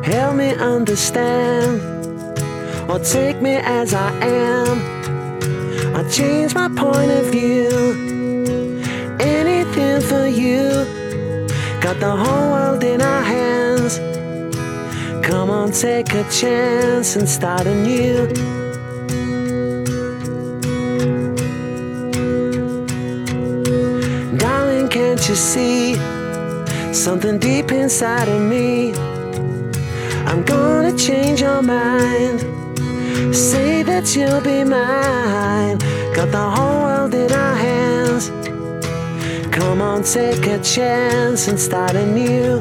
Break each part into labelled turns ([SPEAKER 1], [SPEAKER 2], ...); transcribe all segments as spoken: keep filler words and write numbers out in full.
[SPEAKER 1] Help me understand, or take me as I am. I'll change my point of view. Anything for you. Got the whole world in our hands. Come on, take a chance and start anew. Darling, can't you see something deep inside of me? I'm gonna change your mind. Say that you'll be mine. Got the whole world in our hands. Come on, take a chance and start anew.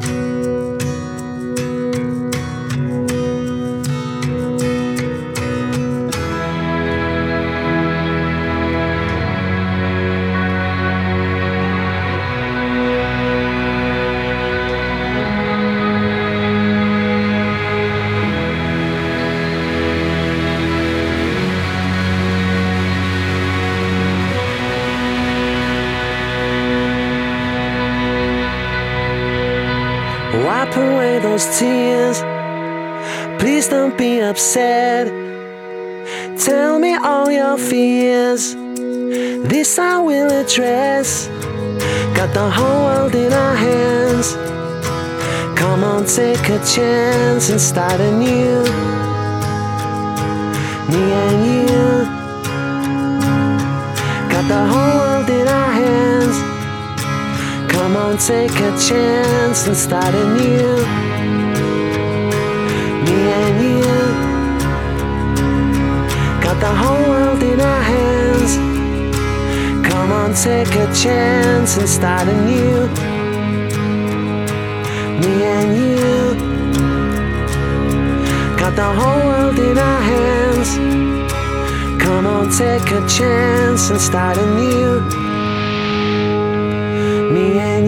[SPEAKER 1] Wipe away those tears. Please don't be upset. Tell me all your fears. This I will address. Got the whole world in our hands. Come on, take a chance and start anew. Me and you. Got the whole world in our hands. Come on, take a chance and start anew. Me and you. Got the whole world in our hands. Come on, take a chance and start anew. Me and you. Got the whole world in our hands. Come on, take a chance and start anew. Me and